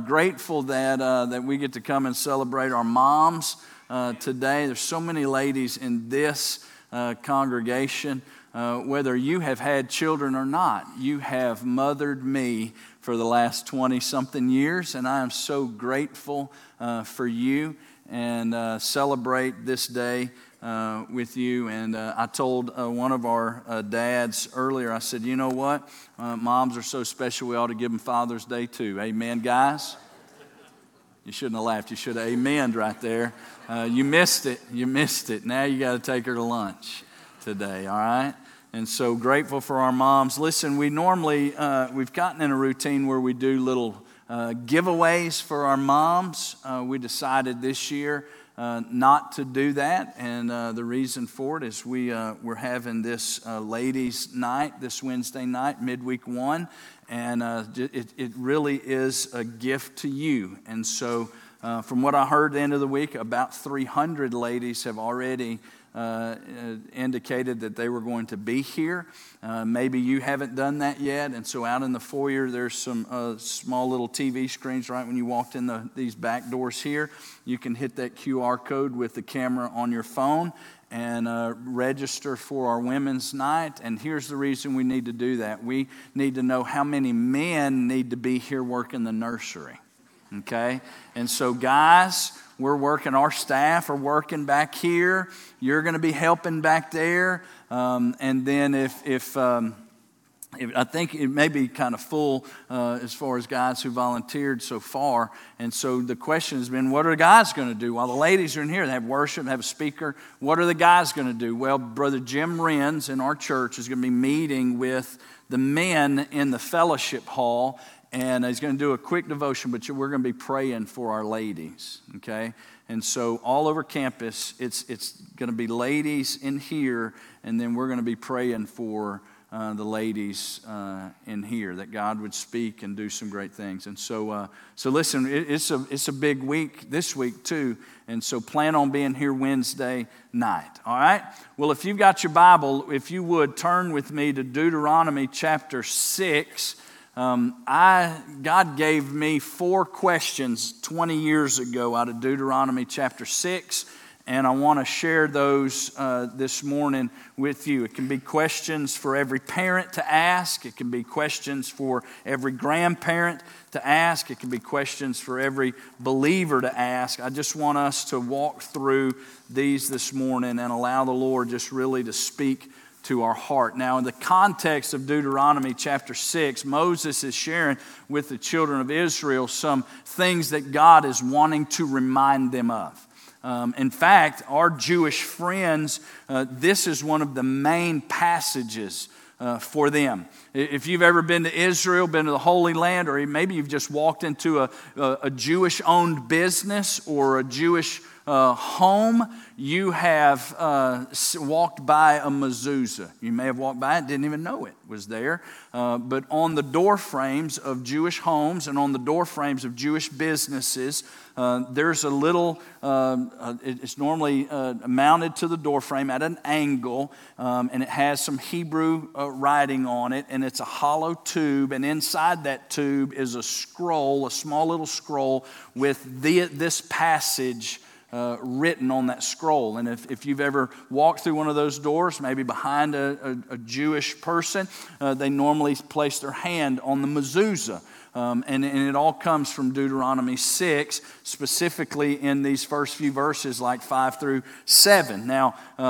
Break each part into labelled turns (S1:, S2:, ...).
S1: grateful that we get to come and celebrate our moms today. There's so many ladies in this congregation. Whether you have had children or not, you have mothered me for the last 20-something years, and I am so grateful for you and celebrate this day with you. And I told one of our dads earlier, I said, you know what? Moms are so special, we ought to give them Father's Day too. Amen, guys? You shouldn't have laughed. You should have amened right there. You missed it. You missed it. Now you got to take her to lunch today, all right? And so grateful for our moms. Listen, we normally, we've gotten in a routine where we do little giveaways for our moms. We decided this year not to do that, and the reason for it is we're having this ladies' night this Wednesday night, midweek 1, and it really is a gift to you. And so from what I heard at the end of the week, about 300 ladies have already indicated that they were going to be here. Maybe you haven't done that yet, and so out in the foyer there's some small little TV screens right when you walked in these back doors here. You can hit that QR code with the camera on your phone and register for our women's night. And here's the reason we need to do that. We need to know how many men need to be here working the nursery, okay? And so guys, we're working, our staff are working back here. You're going to be helping back there. And then if I think it may be kind of full as far as guys who volunteered so far. And so the question has been, what are the guys going to do? While the ladies are in here, they have worship, they have a speaker. What are the guys going to do? Well, Brother Jim Renz in our church is going to be meeting with the men in the fellowship hall. And he's going to do a quick devotion, but we're going to be praying for our ladies, okay? And so all over campus, it's going to be ladies in here, and then we're going to be praying for the ladies in here, that God would speak and do some great things. And so listen, it's a big week this week too, and so plan on being here Wednesday night, all right? Well, if you've got your Bible, if you would turn with me to Deuteronomy chapter 6. God gave me 4 questions 20 years ago out of Deuteronomy chapter 6, and I want to share those this morning with you. It can be questions for every parent to ask. It can be questions for every grandparent to ask. It can be questions for every believer to ask. I just want us to walk through these this morning and allow the Lord just really to speak to our heart. Now, in the context of Deuteronomy chapter 6, Moses is sharing with the children of Israel some things that God is wanting to remind them of. In fact, our Jewish friends, this is one of the main passages for them. If you've ever been to Israel, been to the Holy Land, or maybe you've just walked into a Jewish-owned business or a Jewish home, you have walked by a mezuzah. You may have walked by it, didn't even know it was there. But on the door frames of Jewish homes and on the door frames of Jewish businesses, there's a little, it's normally mounted to the door frame at an angle, and it has some Hebrew writing on it, and it's a hollow tube, and inside that tube is a scroll, a small little scroll with this passage written on that scroll. And if you've ever walked through one of those doors, maybe behind a Jewish person, they normally place their hand on the mezuzah. And it all comes from Deuteronomy 6, specifically in these first few verses, like 5 through 7. Now,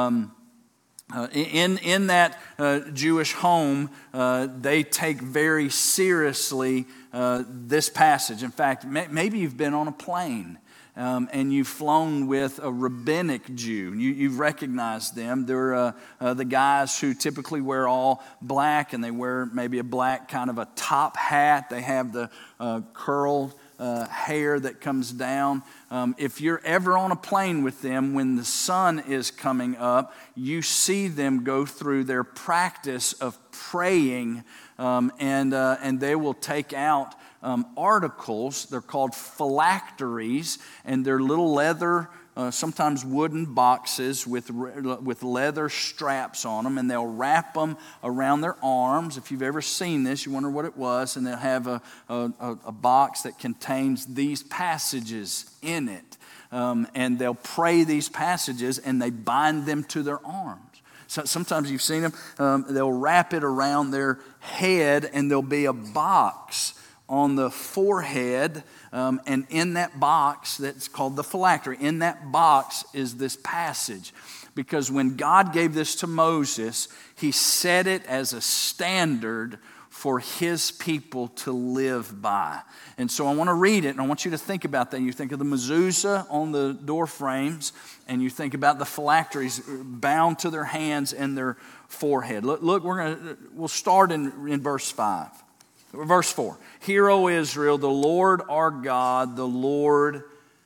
S1: in that Jewish home, they take very seriously this passage. In fact, maybe you've been on a plane. And you've flown with a rabbinic Jew. You've recognized them. They're the guys who typically wear all black, and they wear maybe a black kind of a top hat. They have the curled hair that comes down. If you're ever on a plane with them, when the sun is coming up, you see them go through their practice of praying, and they will take out articles. They're called phylacteries, and they're little leather, sometimes wooden boxes with leather straps on them, and they'll wrap them around their arms. If you've ever seen this, you wonder what it was, and they'll have a box that contains these passages in it. And they'll pray these passages, and they bind them to their arms. So sometimes you've seen them, they'll wrap it around their head, and there'll be a box on the forehead, and in that box, that's called the phylactery, in that box is this passage. Because when God gave this to Moses, he set it as a standard for his people to live by. And so I want to read it, and I want you to think about that. You think of the mezuzah on the door frames, and you think about the phylacteries bound to their hands and their forehead. Look, we'll start in verse 5. Verse 4. Hear, O Israel, the Lord our God, the Lord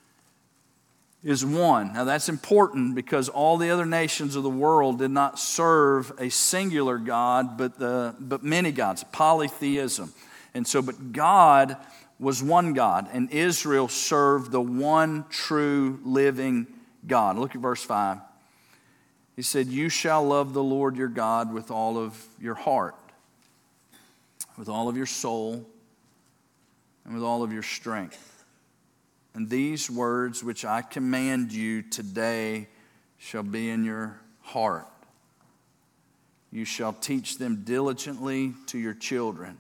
S1: is one. Now that's important because all the other nations of the world did not serve a singular God, but many gods, polytheism. And so, but God was one God, and Israel served the one true living God. Look at verse 5. He said, you shall love the Lord your God with all of your heart, with all of your soul, and with all of your strength. And these words which I command you today shall be in your heart. You shall teach them diligently to your children,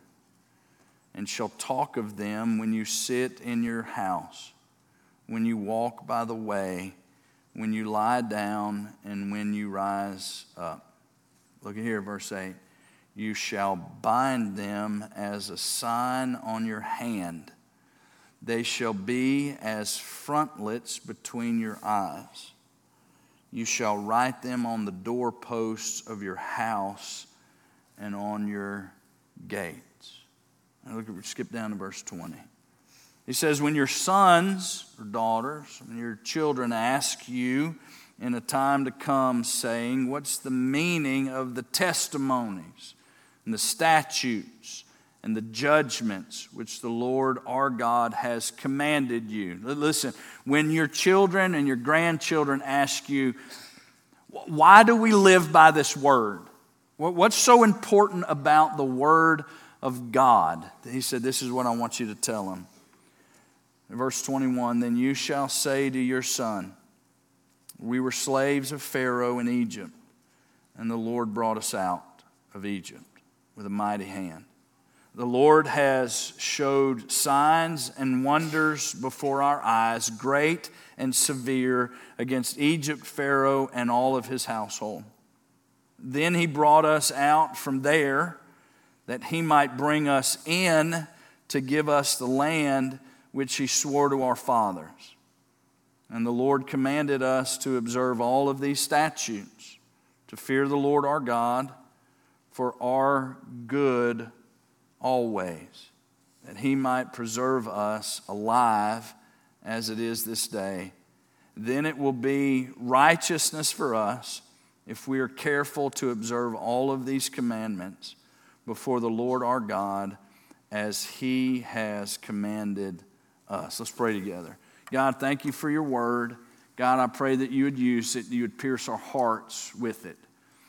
S1: and shall talk of them when you sit in your house, when you walk by the way, when you lie down, and when you rise up. Look at here, verse 8. You shall bind them as a sign on your hand. They shall be as frontlets between your eyes. You shall write them on the doorposts of your house and on your gates. Now skip down to verse 20. He says, when your sons or daughters, when your children ask you in a time to come, saying, what's the meaning of the testimonies and the statutes and the judgments which the Lord our God has commanded you? Listen, when your children and your grandchildren ask you, why do we live by this word? What's so important about the word of God? He said, this is what I want you to tell them. In verse 21, then you shall say to your son, we were slaves of Pharaoh in Egypt, and the Lord brought us out of Egypt with a mighty hand. The Lord has showed signs and wonders before our eyes, great and severe, against Egypt, Pharaoh, and all of his household. Then he brought us out from there, that he might bring us in to give us the land which he swore to our fathers. And the Lord commanded us to observe all of these statutes, to fear the Lord our God for our good always, that he might preserve us alive as it is this day. Then it will be righteousness for us if we are careful to observe all of these commandments before the Lord our God as he has commanded us. Let's pray together. God, thank you for your word. God, I pray that you would use it, you would pierce our hearts with it.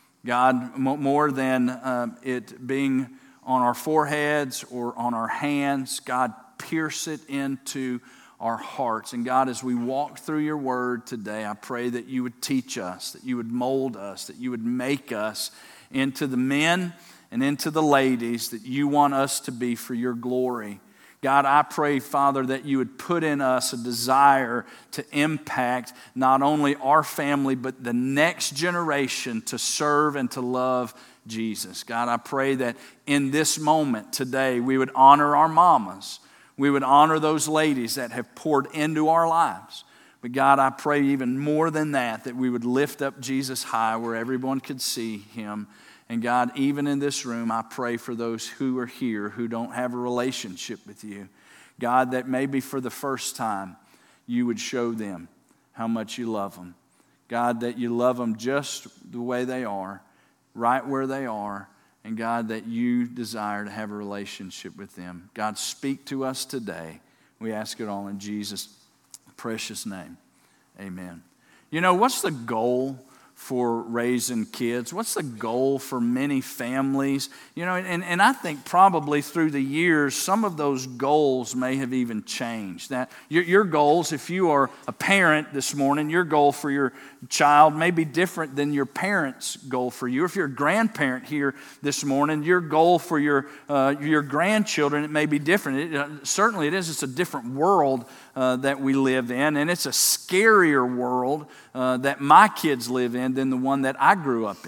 S1: God, more than it being on our foreheads or on our hands, God, pierce it into our hearts. And God, as we walk through your word today, I pray that you would teach us, that you would mold us, that you would make us into the men and into the ladies that you want us to be for your glory. God, I pray, Father, that you would put in us a desire to impact not only our family, but the next generation to serve and to love Jesus. God, I pray that in this moment today, we would honor our mamas. We would honor those ladies that have poured into our lives. But God, I pray even more than that, that we would lift up Jesus high where everyone could see him. And God, even in this room, I pray for those who are here who don't have a relationship with you. God, that maybe for the first time, you would show them how much you love them. God, that you love them just the way they are, right where they are, and God, that you desire to have a relationship with them. God, speak to us today. We ask it all in Jesus' precious name. Amen. You know, what's the goal for raising kids? What's the goal for many families? You know, and I think probably through the years, some of those goals may have even changed. That your goals, if you are a parent this morning, your goal for your child may be different than your parents' goal for you. If you're a grandparent here this morning, your goal for your grandchildren, it may be different. Certainly it is. It's a different world that we live in, and it's a scarier world that my kids live in than the one that I grew up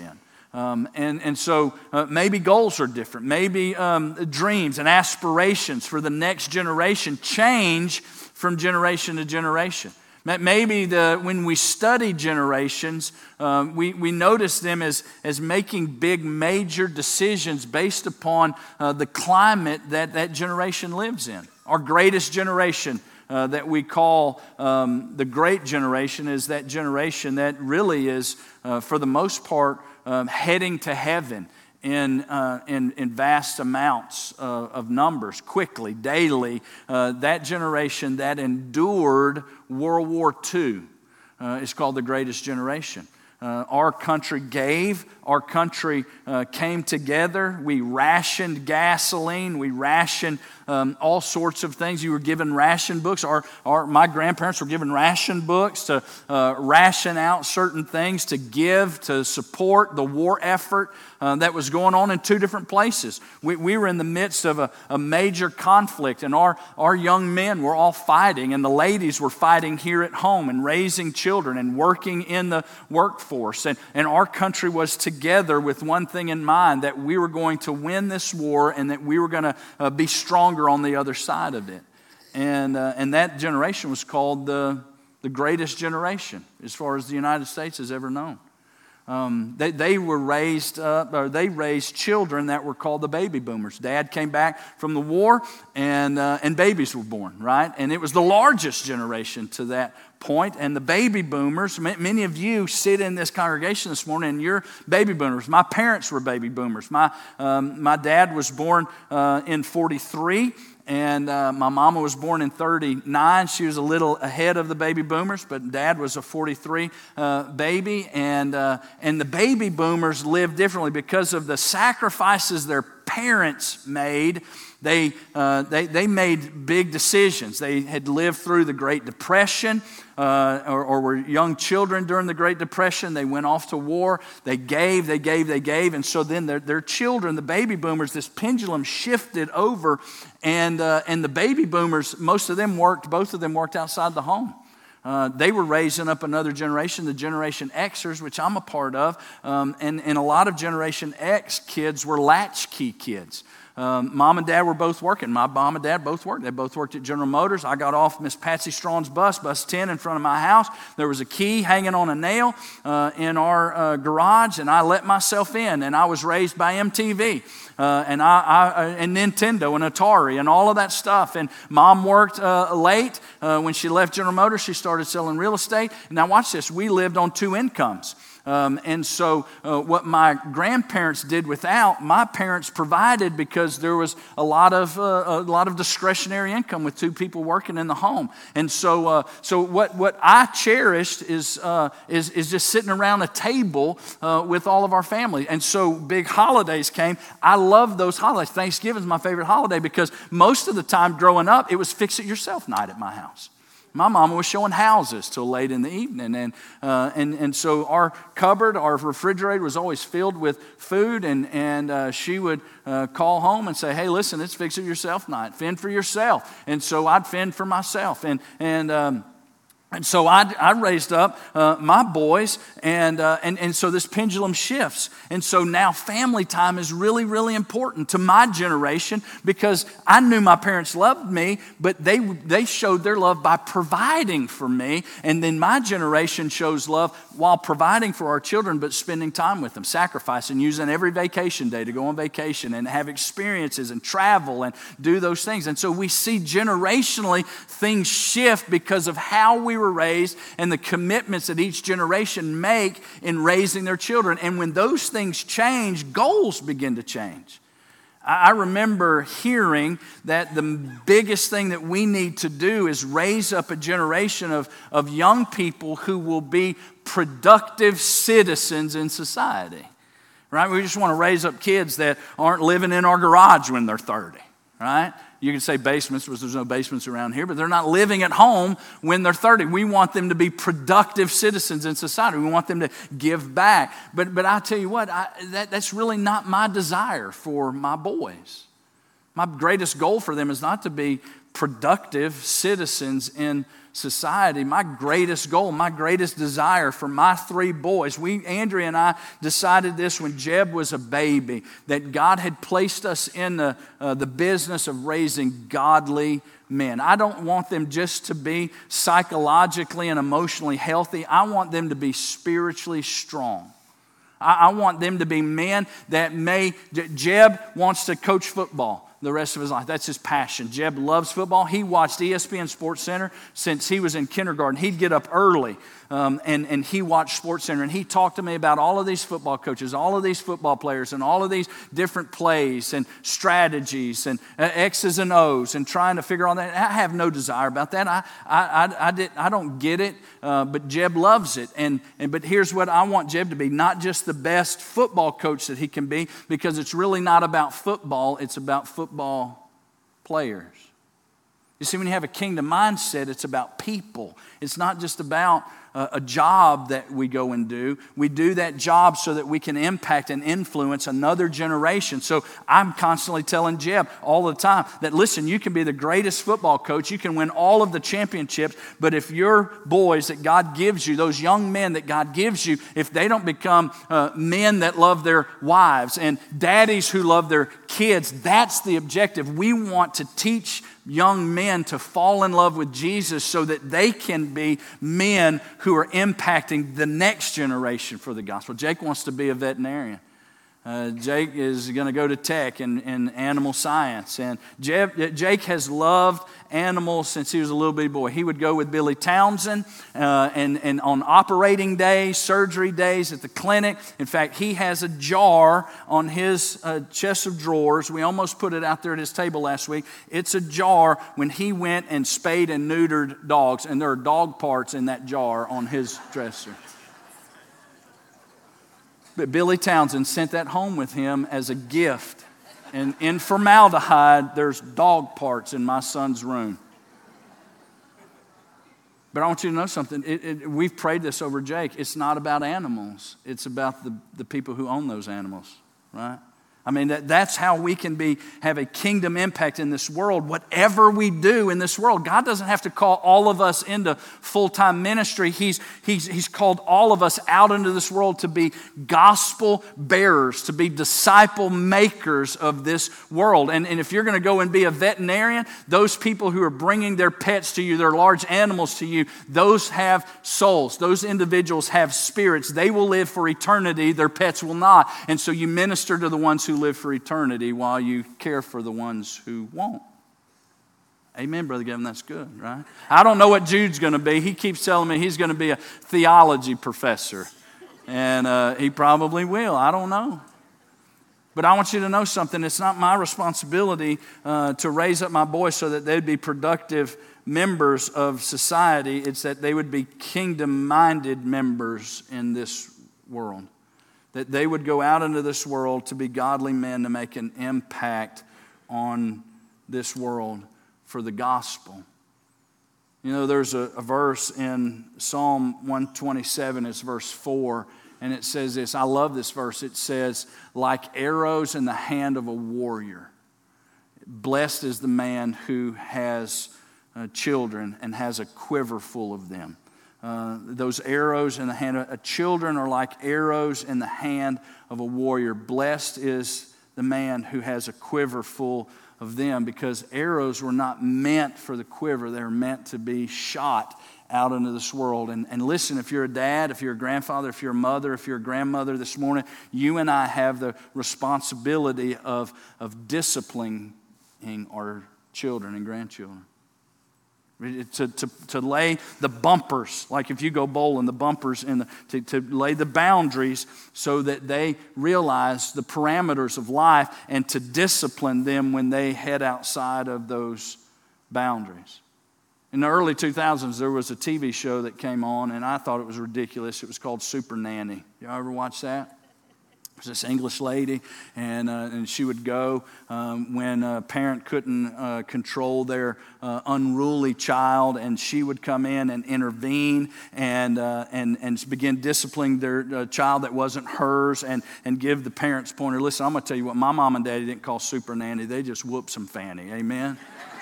S1: in. So maybe goals are different. Maybe dreams and aspirations for the next generation change from generation to generation. Maybe when we study generations, we notice them as making big, major decisions based upon the climate that generation lives in. Our greatest generation that we call the Great Generation is that generation that really is, for the most part, heading to heaven in vast amounts of numbers, quickly, daily. That generation that endured World War II is called the greatest generation. Our country gave. Our country came together. We rationed gasoline. We rationed all sorts of things. You were given ration books. My grandparents were given ration books to ration out certain things, to give, to support the war effort that was going on in two different places. We were in the midst of a major conflict, and our young men were all fighting, and the ladies were fighting here at home and raising children and working in the workforce. And our country was together with one thing in mind, that we were going to win this war and that we were going to be stronger on the other side of it. And that generation was called the greatest generation as far as the United States has ever known. They raised children that were called the baby boomers. Dad came back from the war, and babies were born, right? And it was the largest generation to that point. And the baby boomers, many of you sit in this congregation this morning, and you're baby boomers. My parents were baby boomers. My dad was born in 43. And my mama was born in 39. She was a little ahead of the baby boomers, but Dad was a 43 baby. And the baby boomers lived differently because of the sacrifices their parents made. They made big decisions. They had lived through the Great Depression, or were young children during the Great Depression. They went off to war. They gave. And so then their children, the baby boomers, this pendulum shifted over, and the baby boomers, both of them worked outside the home. They were raising up another generation, the Generation Xers, which I'm a part of, and a lot of Generation X kids were latchkey kids. Mom and Dad were both working. My mom and Dad both worked. They both worked at General Motors. I got off Miss Patsy Strawn's bus 10 in front of my house. There was a key hanging on a nail in our garage, and I let myself in. And I was raised by MTV and Nintendo and Atari and all of that stuff. And Mom worked late. When she left General Motors, she started selling real estate. And now watch this. We lived on two incomes. And so what my grandparents did without, my parents provided, because there was a lot of discretionary income with two people working in the home. And so what I cherished is just sitting around a table with all of our family. And so big holidays came. I love those holidays. Thanksgiving is my favorite holiday because most of the time growing up, it was fix-it-yourself night at my house. My mama was showing houses till late in the evening, and so our cupboard, our refrigerator was always filled with food, and she would call home and say, "Hey, listen, it's fix it yourself night. Fend for yourself." And so I'd fend for myself, and so I raised up my boys, and so this pendulum shifts. And so now family time is really, really important to my generation, because I knew my parents loved me, but they showed their love by providing for me. And then my generation shows love while providing for our children, but spending time with them, sacrificing, using every vacation day to go on vacation and have experiences and travel and do those things. And so we see generationally things shift because of how we were raised and the commitments that each generation make in raising their children. And when those things change, goals begin to change. I remember hearing that the biggest thing that we need to do is raise up a generation of young people who will be productive citizens in society, right? We just want to raise up kids that aren't living in our garage when they're 30, right? You can say basements, because there's no basements around here, but they're not living at home when they're 30. We want them to be productive citizens in society. We want them to give back. But I tell you what, that's really not my desire for my boys. My greatest goal for them is not to be productive citizens in society. My greatest goal, my greatest desire for my 3 boys, Andrea and I decided this when Jeb was a baby, that God had placed us in the business of raising godly men. I don't want them just to be psychologically and emotionally healthy. I want them to be spiritually strong. I want them to be men that Jeb wants to coach football the rest of his life. That's his passion. Jeb loves football. He watched ESPN SportsCenter since he was in kindergarten. He'd get up early and he watched SportsCenter, and he talked to me about all of these football coaches, all of these football players, and all of these different plays and strategies and X's and O's and trying to figure all that. I have no desire about that. I don't get it, but Jeb loves it. But here's what I want Jeb to be: not just the best football coach that he can be, because it's really not about football, it's about football players. You see, when you have a kingdom mindset, it's about people. It's not just about a job that we go and do. We do that job so that we can impact and influence another generation. So I'm constantly telling Jeb all the time that, listen, you can be the greatest football coach. You can win all of the championships. But if your boys that God gives you, those young men that God gives you, if they don't become men that love their wives and daddies who love their kids, that's the objective. We want to teach young men to fall in love with Jesus so that they can be men who are impacting the next generation for the gospel. Jake wants to be a veterinarian. Jake is going to go to tech in animal science. And Jake has loved animals since he was a little bitty boy. He would go with Billy Townsend and on operating days, surgery days at the clinic. In fact, he has a jar on his chest of drawers. We almost put it out there at his table last week. It's a jar when he went and spayed and neutered dogs. And there are dog parts in that jar on his dresser. But Billy Townsend sent that home with him as a gift. And in formaldehyde, there's dog parts in my son's room. But I want you to know something. We've prayed this over Jake. It's not about animals. It's about the people who own those animals, right? I mean, that's how we can have a kingdom impact in this world. Whatever we do in this world, God doesn't have to call all of us into full-time ministry. He's called all of us out into this world to be gospel bearers, to be disciple makers of this world. And if you're going to go and be a veterinarian, those people who are bringing their pets to you, their large animals to you, those have souls. Those individuals have spirits. They will live for eternity. Their pets will not. And so you minister to the ones who live for eternity while you care for the ones who won't. Amen, Brother Gavin, that's good, right? I don't know what Jude's going to be. He keeps telling me he's going to be a theology professor, and he probably will. I don't know. But I want you to know something. It's not my responsibility to raise up my boys so that they'd be productive members of society. It's that they would be kingdom-minded members in this world. That they would go out into this world to be godly men to make an impact on this world for the gospel. You know, there's a verse in Psalm 127, it's verse 4, and it says this. I love this verse. It says, like arrows in the hand of a warrior, blessed is the man who has children and has a quiver full of them. Those arrows in the hand of children are like arrows in the hand of a warrior. Blessed is the man who has a quiver full of them, because arrows were not meant for the quiver. They're meant to be shot out into this world. And listen, if you're a dad, if you're a grandfather, if you're a mother, if you're a grandmother this morning, you and I have the responsibility of disciplining our children and grandchildren. To lay the bumpers, like if you go bowling, the bumpers, to lay the boundaries so that they realize the parameters of life and to discipline them when they head outside of those boundaries. In the early 2000s, there was a TV show that came on, and I thought it was ridiculous. It was called Super Nanny. Y'all ever watch that? It was this English lady, and she would go when a parent couldn't control their unruly child, and she would come in and intervene and begin disciplining their child that wasn't hers and give the parents pointer. Listen, I'm going to tell you what, my mom and daddy didn't call Super Nanny. They just whooped some fanny. Amen?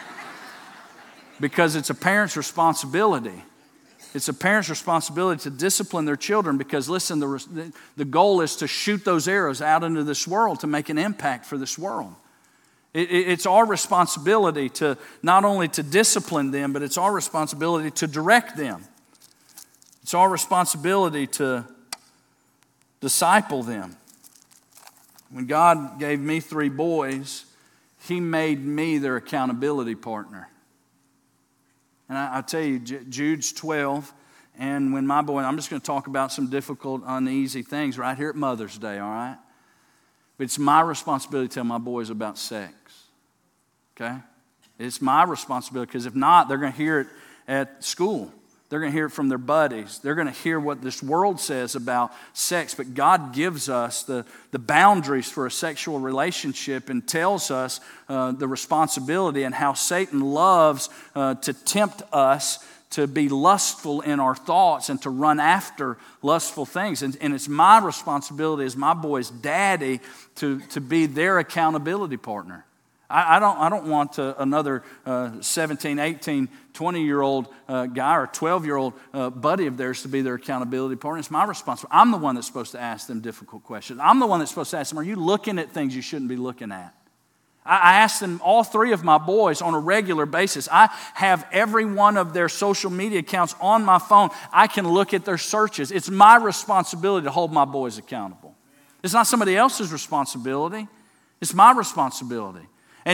S1: Because it's a parent's responsibility. It's a parent's responsibility to discipline their children because, listen, the goal is to shoot those arrows out into this world to make an impact for this world. It's our responsibility to not only to discipline them, but it's our responsibility to direct them. It's our responsibility to disciple them. When God gave me 3 boys, He made me their accountability partner. And I tell you, Jude's 12, and when my boy, I'm just going to talk about some difficult, uneasy things right here at Mother's Day, all right? But it's my responsibility to tell my boys about sex, okay? It's my responsibility, because if not, they're going to hear it at school. They're going to hear it from their buddies. They're going to hear what this world says about sex. But God gives us the boundaries for a sexual relationship and tells us the responsibility and how Satan loves to tempt us to be lustful in our thoughts and to run after lustful things. And it's my responsibility as my boy's daddy to be their accountability partner. I don't want another 17, 18, 20-year-old guy or 12-year-old buddy of theirs to be their accountability partner. It's my responsibility. I'm the one that's supposed to ask them difficult questions. I'm the one that's supposed to ask them, are you looking at things you shouldn't be looking at? I ask them, all 3 of my boys, on a regular basis. I have every one of their social media accounts on my phone. I can look at their searches. It's my responsibility to hold my boys accountable. It's not somebody else's responsibility. It's my responsibility.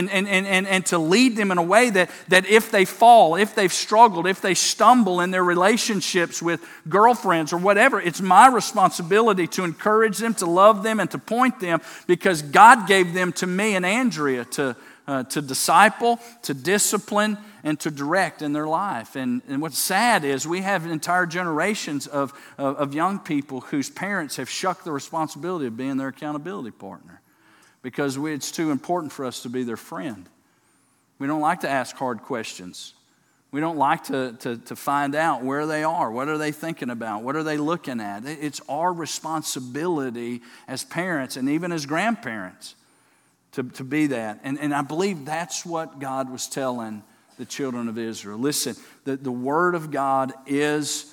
S1: And to lead them in a way that if they fall, if they've struggled, if they stumble in their relationships with girlfriends or whatever, it's my responsibility to encourage them, to love them, and to point them, because God gave them to me and Andrea to disciple, to discipline, and to direct in their life. And what's sad is we have entire generations of young people whose parents have shucked the responsibility of being their accountability partner. Because it's too important for us to be their friend. We don't like to ask hard questions. We don't like to find out where they are. What are they thinking about? What are they looking at? It's our responsibility as parents and even as grandparents to be that. And I believe that's what God was telling the children of Israel. Listen, the Word of God is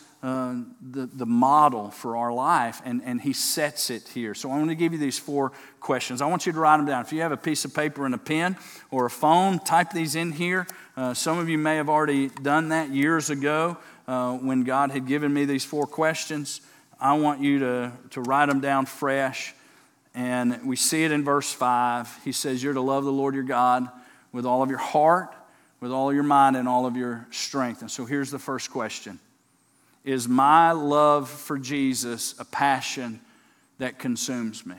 S1: the model for our life, and He sets it here. So I want to give you these 4 questions. I want you to write them down. If you have a piece of paper and a pen or a phone, type these in here. Some of you may have already done that years ago when God had given me these 4 questions. I want you to write them down fresh. And we see it in verse 5. He says, you're to love the Lord your God with all of your heart, with all of your mind, and all of your strength. And so here's the first question. Is my love for Jesus a passion that consumes me?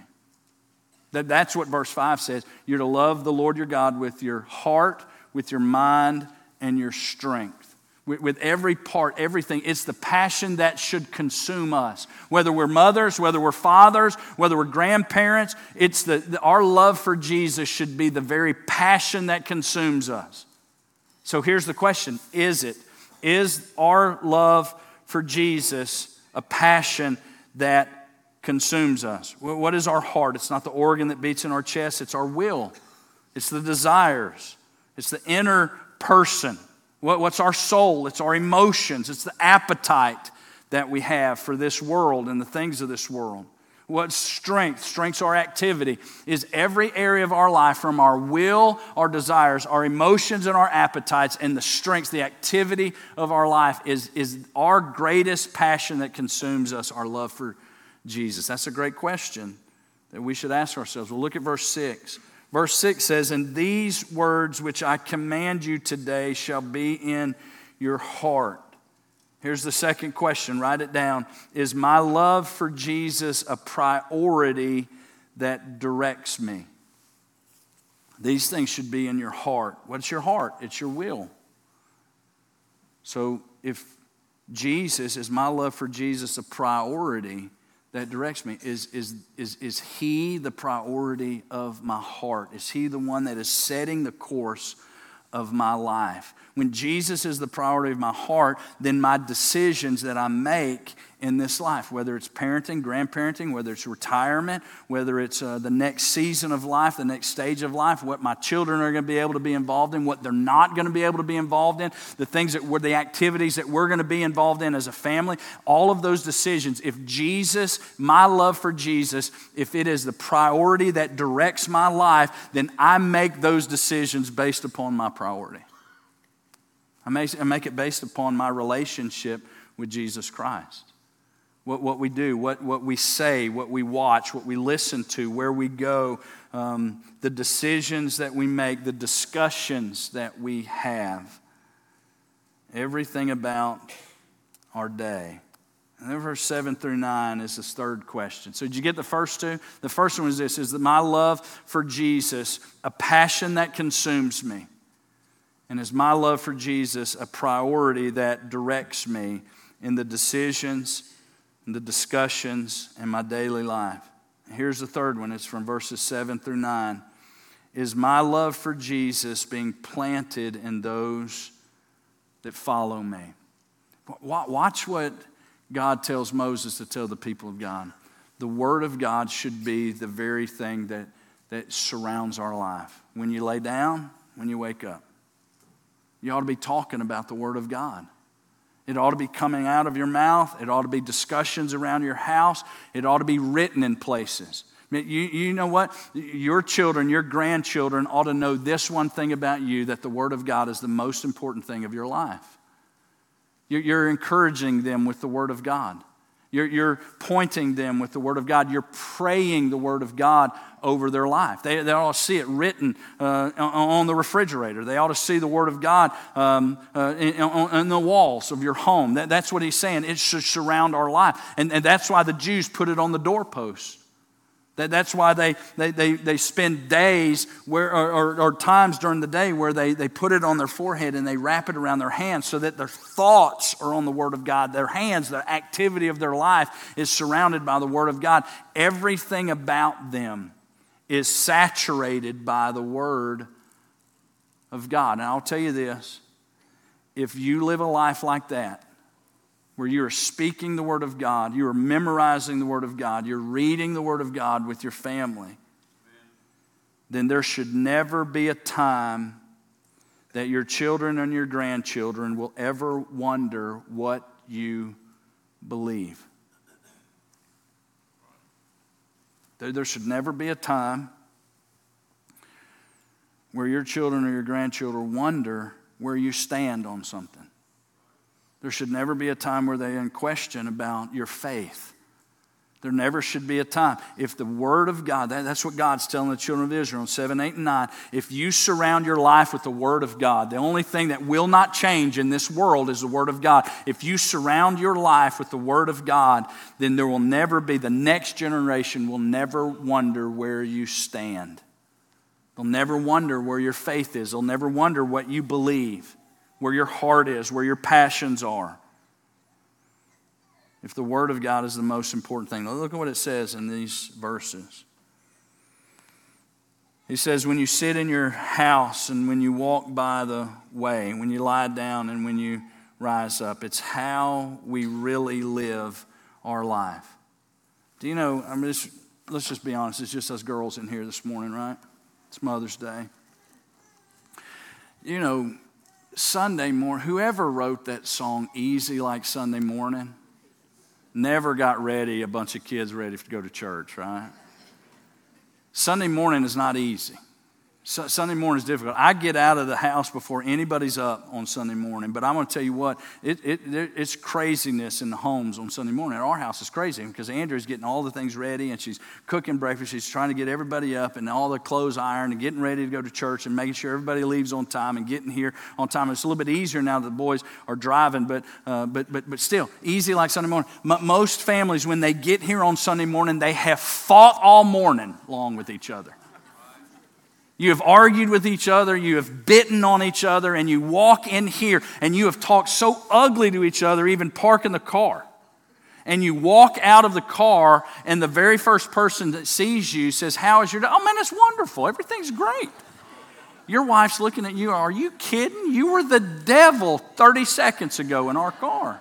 S1: That's what verse 5 says. You're to love the Lord your God with your heart, with your mind, and your strength. With every part, everything. It's the passion that should consume us. Whether we're mothers, whether we're fathers, whether we're grandparents, our love for Jesus should be the very passion that consumes us. So here's the question. Is our love for Jesus a passion that consumes us? What is our heart? It's not the organ that beats in our chest. It's our will. It's the desires. It's the inner person. What's our soul? It's our emotions. It's the appetite that we have for this world and the things of this world. What's strength? Strength's our activity. Is every area of our life, from our will, our desires, our emotions, and our appetites, and the strengths, the activity of our life is our greatest passion that consumes us, our love for Jesus? That's a great question that we should ask ourselves. We'll look at verse 6. Verse 6 says, and these words which I command you today shall be in your heart? Here's the second question. Write it down. Is my love for Jesus a priority that directs me? These things should be in your heart. What's your heart? It's your will. So if is my love for Jesus a priority that directs me? Is He the priority of my heart? Is He the one that is setting the course of my life? When Jesus is the priority of my heart, then my decisions that I make in this life, whether it's parenting, grandparenting, whether it's retirement, whether it's the next season of life, the next stage of life, what my children are going to be able to be involved in, what they're not going to be able to be involved in, the activities that we're going to be involved in as a family, all of those decisions, if my love for Jesus, if it is the priority that directs my life, then I make those decisions based upon my priority. I make it based upon my relationship with Jesus Christ. What we do, what we say, what we watch, what we listen to, where we go, the decisions that we make, the discussions that we have. Everything about our day. And then verse 7 through 9 is this third question. So did you get the first two? The first one is this, is that my love for Jesus a passion that consumes me? And is my love for Jesus a priority that directs me in the decisions and the discussions in my daily life? Here's the third one. It's from verses 7 through 9. Is my love for Jesus being planted in those that follow me? Watch what God tells Moses to tell the people of God. The Word of God should be the very thing that surrounds our life. When you lay down, when you wake up. You ought to be talking about the Word of God. It ought to be coming out of your mouth. It ought to be discussions around your house. It ought to be written in places. You know what? Your children, your grandchildren ought to know this one thing about you, that the Word of God is the most important thing of your life. You're encouraging them with the Word of God. You're pointing them with the Word of God. You're praying the Word of God over their life. They ought to see it written on the refrigerator. They ought to see the Word of God on the walls of your home. That's what he's saying. It should surround our life. And that's why the Jews put it on the doorpost. That's why they spend days or times during the day where they put it on their forehead and they wrap it around their hands so that their thoughts are on the Word of God. Their hands, the activity of their life is surrounded by the Word of God. Everything about them is saturated by the Word of God. And I'll tell you this, if you live a life like that, where you are speaking the Word of God, you are memorizing the Word of God, you're reading the Word of God with your family, then there should never be a time that your children and your grandchildren will ever wonder what you believe. There should never be a time where your children or your grandchildren wonder where you stand on something. There should never be a time where they're in question about your faith. There never should be a time. If the Word of God, that's what God's telling the children of Israel in 7, 8, and 9. If you surround your life with the Word of God, the only thing that will not change in this world is the Word of God. If you surround your life with the Word of God, then there will never be, the next generation will never wonder where you stand. They'll never wonder where your faith is. They'll never wonder what you believe, where your heart is, where your passions are. If the Word of God is the most important thing. Look at what it says in these verses. He says, when you sit in your house and when you walk by the way, when you lie down and when you rise up, it's how we really live our life. Do you know, let's just be honest, it's just us girls in here this morning, right? It's Mother's Day. You know, Sunday morning, whoever wrote that song, Easy Like Sunday Morning, never got ready, a bunch of kids ready to go to church, right? Sunday morning is not easy. Sunday morning is difficult. I get out of the house before anybody's up on Sunday morning, but I'm going to tell you what, it's craziness in the homes on Sunday morning. At our house is crazy because Andrea's getting all the things ready and she's cooking breakfast. She's trying to get everybody up and all the clothes ironed and getting ready to go to church and making sure everybody leaves on time and getting here on time. It's a little bit easier now that the boys are driving, but still, easy like Sunday morning. Most families, when they get here on Sunday morning, they have fought all morning long with each other. You have argued with each other, you have bitten on each other, and you walk in here and you have talked so ugly to each other, even parking the car. And you walk out of the car, and the very first person that sees you says, "How is your day?" "Oh man, it's wonderful. Everything's great." Your wife's looking at you, "Are you kidding? You were the devil 30 seconds ago in our car."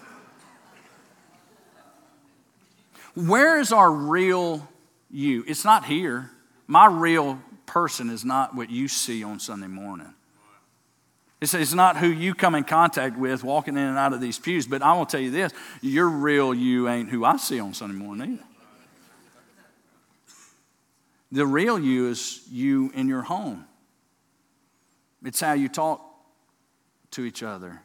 S1: Where is our real you? It's not here. My real person is not what you see on Sunday morning. It's not who you come in contact with walking in and out of these pews, but I will tell you this, your real you ain't who I see on Sunday morning either. The real you is you in your home. It's how you talk to each other.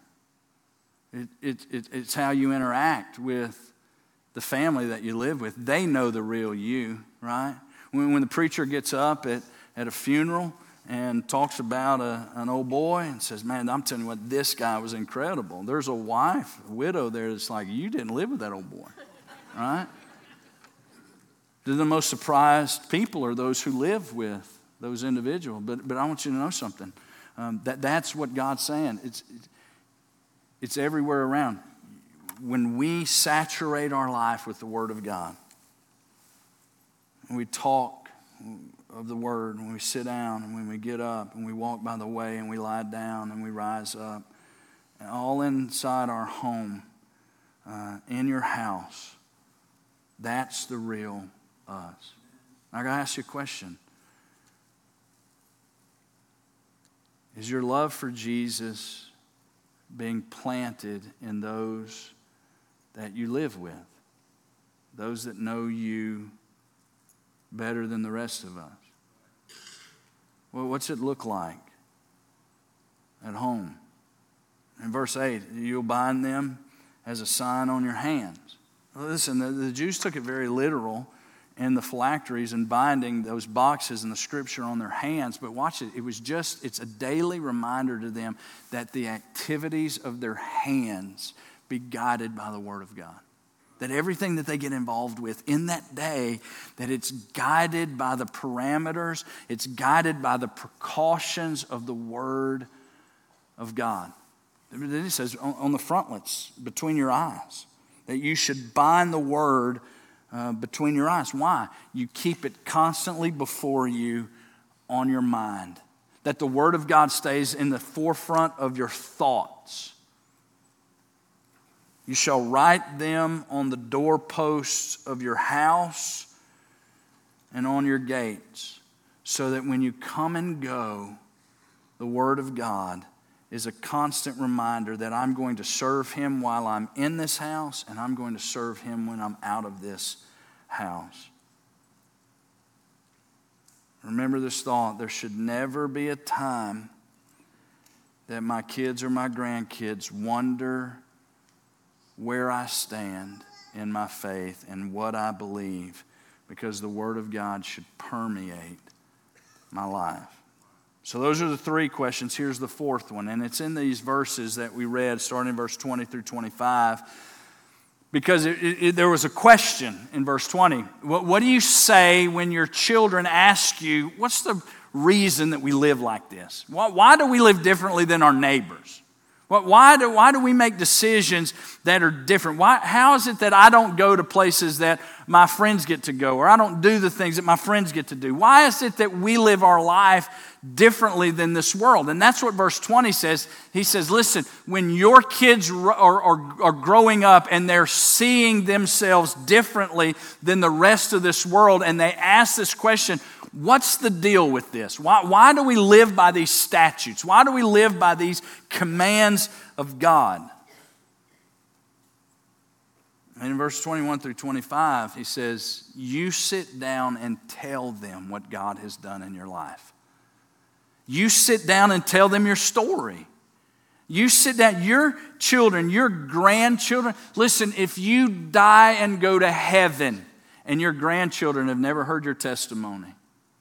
S1: It's how you interact with the family that you live with. They know the real you, right? When the preacher gets up at a funeral and talks about an old boy and says, "Man, I'm telling you what, this guy was incredible." There's a wife, a widow there that's like, "You didn't live with that old boy," right? The most surprised people are those who live with those individuals. But I want you to know something. That's what God's saying. It's everywhere around. When we saturate our life with the Word of God, when we talk of the Word, when we sit down and when we get up and we walk by the way and we lie down and we rise up, and all inside our home, in your house, that's the real us. I got to ask you a question. Is your love for Jesus being planted in those that you live with? Those that know you better than the rest of us? Well, what's it look like at home? In verse 8, you'll bind them as a sign on your hands. Well, listen, the Jews took it very literal in the phylacteries and binding those boxes and the scripture on their hands. But watch it. It's a daily reminder to them that the activities of their hands be guided by the Word of God. That everything that they get involved with in that day, that it's guided by the parameters, it's guided by the precautions of the Word of God. Then it says on the frontlets, between your eyes, that you should bind the Word between your eyes. Why? You keep it constantly before you on your mind. That the Word of God stays in the forefront of your thoughts. You shall write them on the doorposts of your house and on your gates, so that when you come and go, the Word of God is a constant reminder that I'm going to serve Him while I'm in this house, and I'm going to serve Him when I'm out of this house. Remember this thought: there should never be a time that my kids or my grandkids wonder where I stand in my faith and what I believe, because the Word of God should permeate my life. So those are the three questions. Here's the fourth one, and it's in these verses that we read, starting in verse 20 through 25, because there was a question in verse 20. What do you say when your children ask you, what's the reason that we live like this? Why do we live differently than our neighbors? Why do we make decisions that are different? How is it that I don't go to places that my friends get to go, or I don't do the things that my friends get to do? Why is it that we live our life differently than this world? And that's what verse 20 says. He says, listen, when your kids are growing up and they're seeing themselves differently than the rest of this world, and they ask this question, what's the deal with this? Why do we live by these statutes? Why do we live by these commands of God? And in verse 21 through 25, he says, you sit down and tell them what God has done in your life. You sit down and tell them your story. You sit down, your children, your grandchildren. Listen, if you die and go to heaven and your grandchildren have never heard your testimony,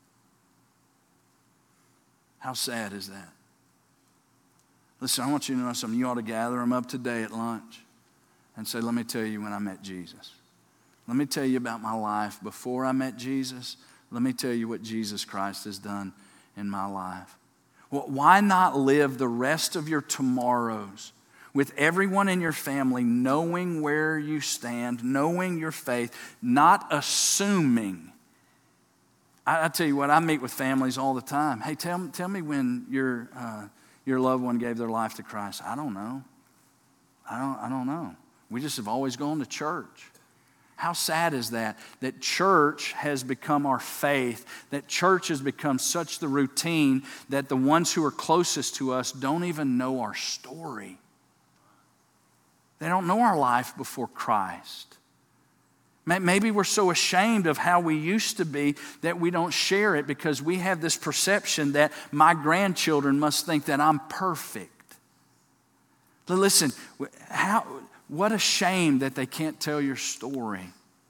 S1: how sad is that? Listen, I want you to know something. You ought to gather them up today at lunch and say, let me tell you when I met Jesus. Let me tell you about my life before I met Jesus. Let me tell you what Jesus Christ has done in my life. Well, why not live the rest of your tomorrows with everyone in your family knowing where you stand, knowing your faith, not assuming. I tell you what, I meet with families all the time. Hey, tell me when your loved one gave their life to Christ. I don't know. I don't know. We just have always gone to church. How sad is that? That church has become our faith. That church has become such the routine that the ones who are closest to us don't even know our story. They don't know our life before Christ. Maybe we're so ashamed of how we used to be that we don't share it because we have this perception that my grandchildren must think that I'm perfect. Listen, what a shame that they can't tell your story.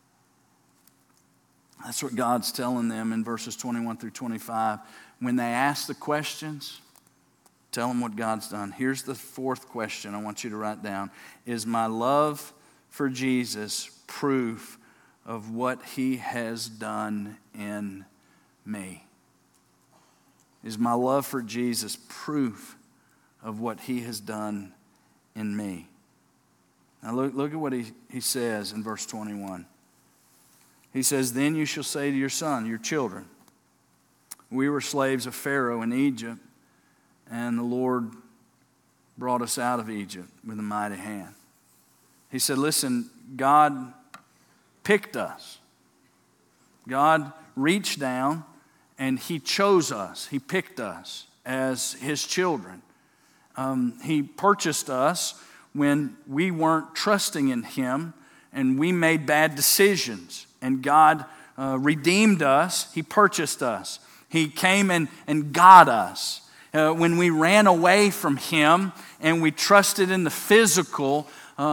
S1: That's what God's telling them in verses 21 through 25. When they ask the questions, tell them what God's done. Here's the fourth question I want you to write down. Is my love for Jesus proof of what He has done in me? Is my love for Jesus proof of what He has done in me? Now look at what he says in verse 21. He says, then you shall say to your son, your children, we were slaves of Pharaoh in Egypt, and the Lord brought us out of Egypt with a mighty hand. He said, listen, God picked us. God reached down and He chose us. He picked us as His children. He purchased us when we weren't trusting in Him and we made bad decisions. And God redeemed us. He purchased us. He came and got us. When we ran away from Him and we trusted in the physical,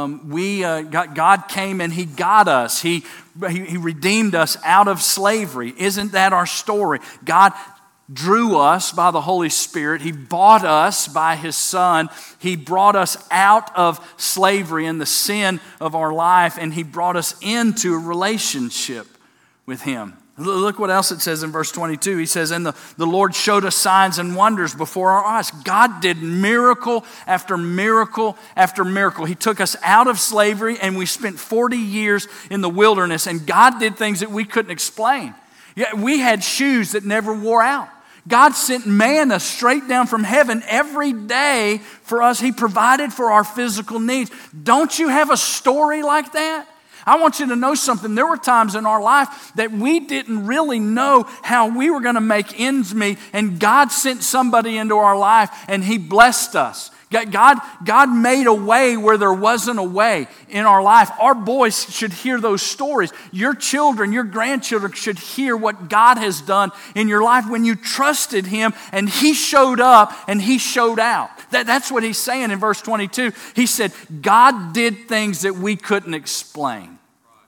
S1: God came and He got us. He redeemed us out of slavery. Isn't that our story? God drew us by the Holy Spirit. He bought us by His Son. He brought us out of slavery and the sin of our life, and He brought us into a relationship with Him. Look what else it says in verse 22. He says, and the Lord showed us signs and wonders before our eyes. God did miracle after miracle after miracle. He took us out of slavery, and we spent 40 years in the wilderness, and God did things that we couldn't explain. Yeah, we had shoes that never wore out. God sent manna straight down from heaven every day for us. He provided for our physical needs. Don't you have a story like that? I want you to know something. There were times in our life that we didn't really know how we were going to make ends meet, and God sent somebody into our life and He blessed us. God made a way where there wasn't a way in our life. Our boys should hear those stories. Your children, your grandchildren should hear what God has done in your life when you trusted Him and He showed up and He showed out. That's what He's saying in verse 22. He said, God did things that we couldn't explain.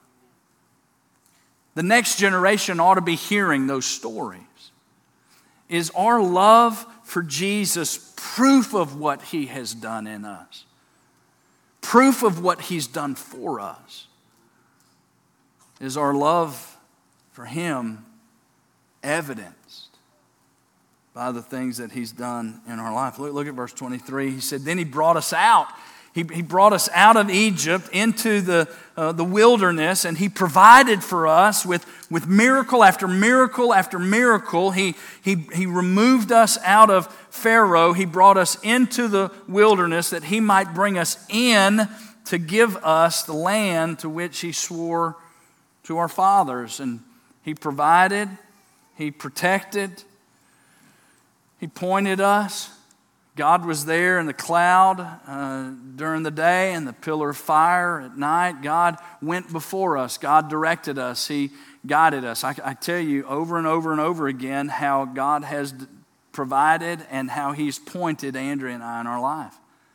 S1: The next generation ought to be hearing those stories. Is our love for Jesus proof of what He has done in us? Proof of what He's done for us? Is our love for Him evidenced by the things that He's done in our life? Look at verse 23. He said, then He brought us out. He brought us out of Egypt into the wilderness, and He provided for us with miracle after miracle after miracle. He removed us out of Pharaoh. He brought us into the wilderness that He might bring us in to give us the land to which He swore to our fathers. And He provided, He protected, He pointed us. God was there in the cloud during the day and the pillar of fire at night. God went before us. God directed us. He guided us. I tell you over and over and over again how God has provided and how He's pointed Andrea and I in our life.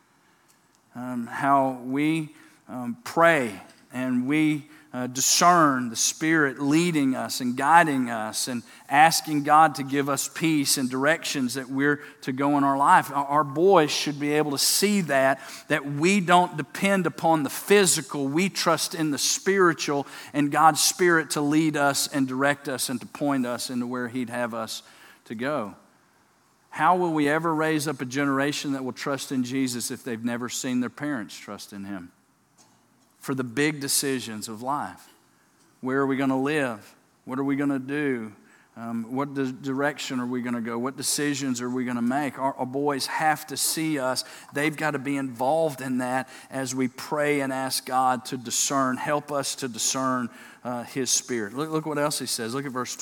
S1: How we pray and we discern the Spirit leading us and guiding us and asking God to give us peace and directions that we're to go in our life. Our boys should be able to see that we don't depend upon the physical. We trust in the spiritual and God's Spirit to lead us and direct us and to point us into where He'd have us to go. How will we ever raise up a generation that will trust in Jesus if they've never seen their parents trust in Him? For the big decisions of life. Where are we going to live? What are we going to do? What direction are we going to go? What decisions are we going to make? Our boys have to see us. They've got to be involved in that as we pray and ask God to discern. Help us to discern His Spirit. Look what else He says. Look at verse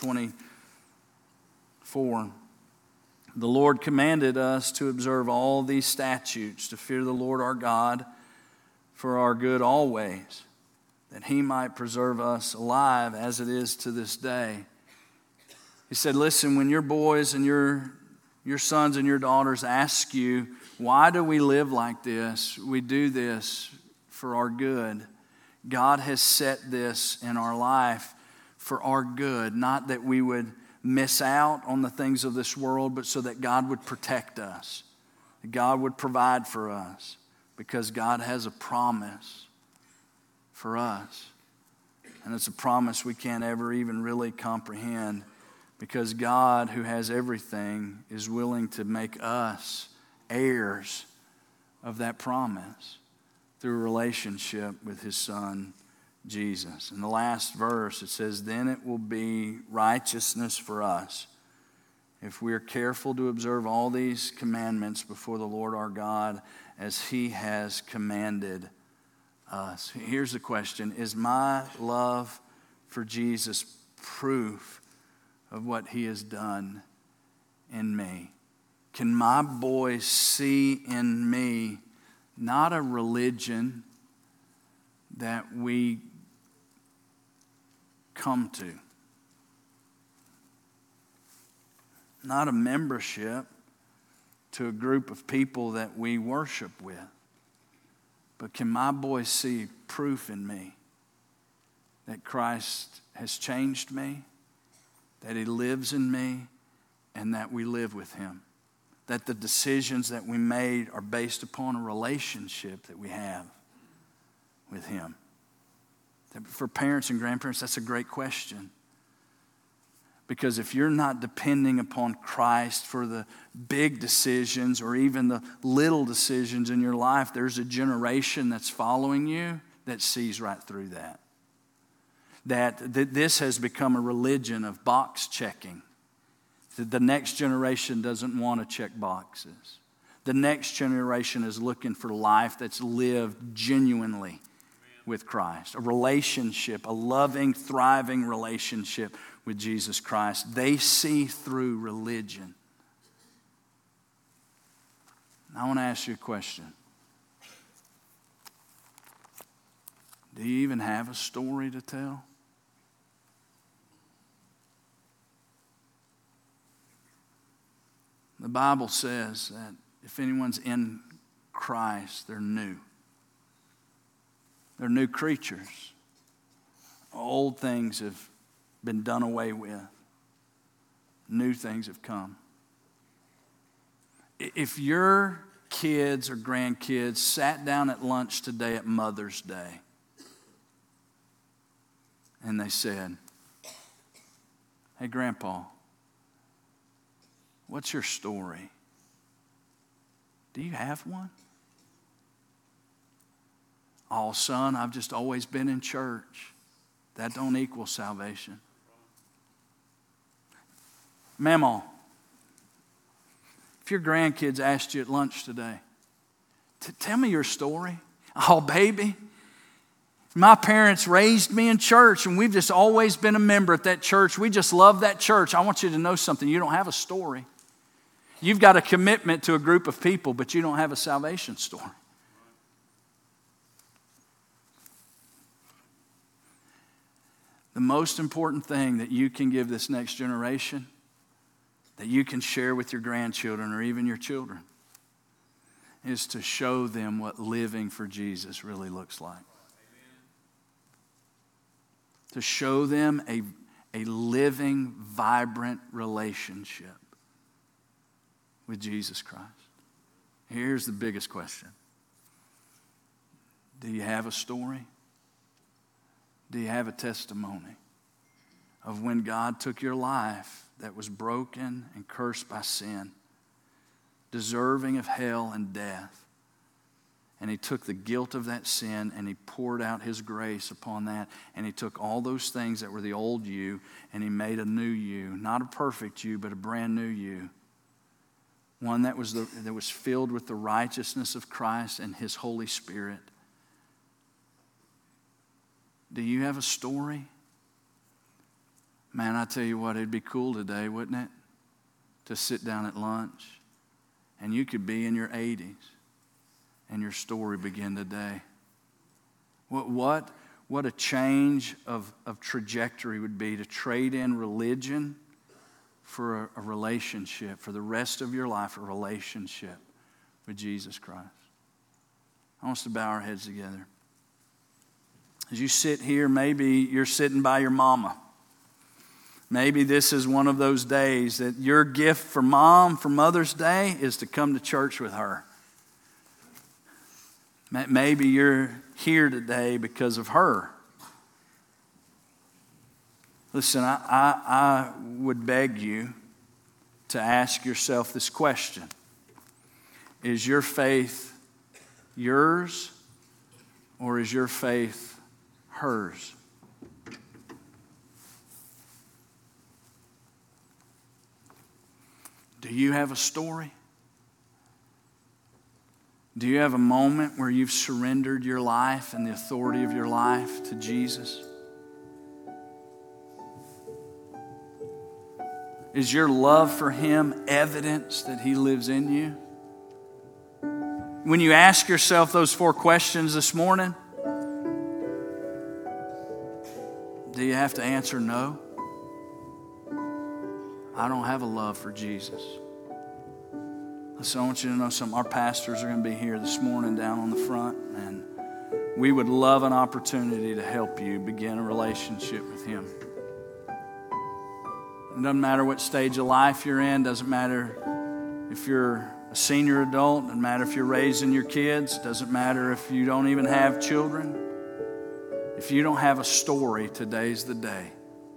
S1: 24. The Lord commanded us to observe all these statutes, to fear the Lord our God for our good always, that He might preserve us alive as it is to this day. He said, listen, when your boys and your sons and your daughters ask you, why do we live like this? We do this for our good. God has set this in our life for our good, not that we would miss out on the things of this world, but so that God would protect us, that God would provide for us, because God has a promise for us. And it's a promise we can't ever even really comprehend, because God, who has everything, is willing to make us heirs of that promise through a relationship with His Son, Jesus. In the last verse, it says, then it will be righteousness for us if we are careful to observe all these commandments before the Lord our God as He has commanded us. Here's the question. Is my love for Jesus proof of what He has done in me? Can my boys see in me not a religion that we come to, not a membership to a group of people that we worship with, but can my boys see proof in me that Christ has changed me, that He lives in me, and that we live with Him, that the decisions that we made are based upon a relationship that we have with Him? For parents and grandparents, that's a great question. Because if you're not depending upon Christ for the big decisions or even the little decisions in your life, there's a generation that's following you that sees right through that. That this has become a religion of box checking. The next generation doesn't want to check boxes. The next generation is looking for life that's lived genuinely with Christ. A relationship, a loving, thriving relationship with Jesus Christ. They see through religion. I want to ask you a question. Do you even have a story to tell? The Bible says that if anyone's in Christ, they're new. They're new creatures. Old things have been done away with. New things have come. If your kids or grandkids sat down at lunch today at Mother's Day and they said, hey, Grandpa, what's your story? Do you have one? Oh, son, I've just always been in church. That don't equal salvation. Mamaw, if your grandkids asked you at lunch today, tell me your story. Oh, baby, my parents raised me in church and we've just always been a member at that church. We just love that church. I want you to know something. You don't have a story. You've got a commitment to a group of people, but you don't have a salvation story. The most important thing that you can give this next generation, that you can share with your grandchildren or even your children is to show them what living for Jesus really looks like. To show them a living, vibrant relationship with Jesus Christ. Here's the biggest question. Do you have a story? Do you have a testimony of when God took your life that was broken and cursed by sin, deserving of hell and death, and He took the guilt of that sin and He poured out His grace upon that, and He took all those things that were the old you and He made a new you, not a perfect you, but a brand new you, one that was filled with the righteousness of Christ and His Holy Spirit. Do you have a story? Man, I tell you what, it'd be cool today, wouldn't it? To sit down at lunch and you could be in your 80s and your story begin today. What a change of trajectory would be to trade in religion for a relationship, for the rest of your life, a relationship with Jesus Christ. I want us to bow our heads together. As you sit here, maybe you're sitting by your mama. Maybe this is one of those days that your gift for mom for Mother's Day is to come to church with her. Maybe you're here today because of her. Listen, I would beg you to ask yourself this question. Is your faith yours or is your faith hers? Do you have a story? Do you have a moment where you've surrendered your life and the authority of your life to Jesus? Is your love for Him evidence that He lives in you? When you ask yourself those 4 questions this morning, do you have to answer no? I don't have a love for Jesus. Listen, I want you to know something. Our pastors are going to be here this morning down on the front, and we would love an opportunity to help you begin a relationship with Him. It doesn't matter what stage of life you're in. Doesn't matter if you're a senior adult. Doesn't matter if you're raising your kids. Doesn't matter if you don't even have children. If you don't have a story, today's the day.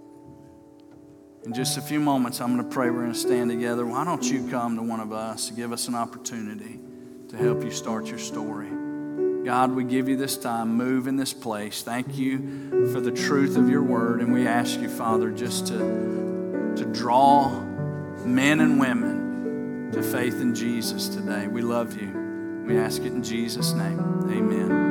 S1: In just a few moments, I'm going to pray. We're going to stand together. Why don't you come to one of us and give us an opportunity to help you start your story. God, we give you this time. Move in this place. Thank you for the truth of your word. And we ask you, Father, just to draw men and women to faith in Jesus today. We love you. We ask it in Jesus' name. Amen.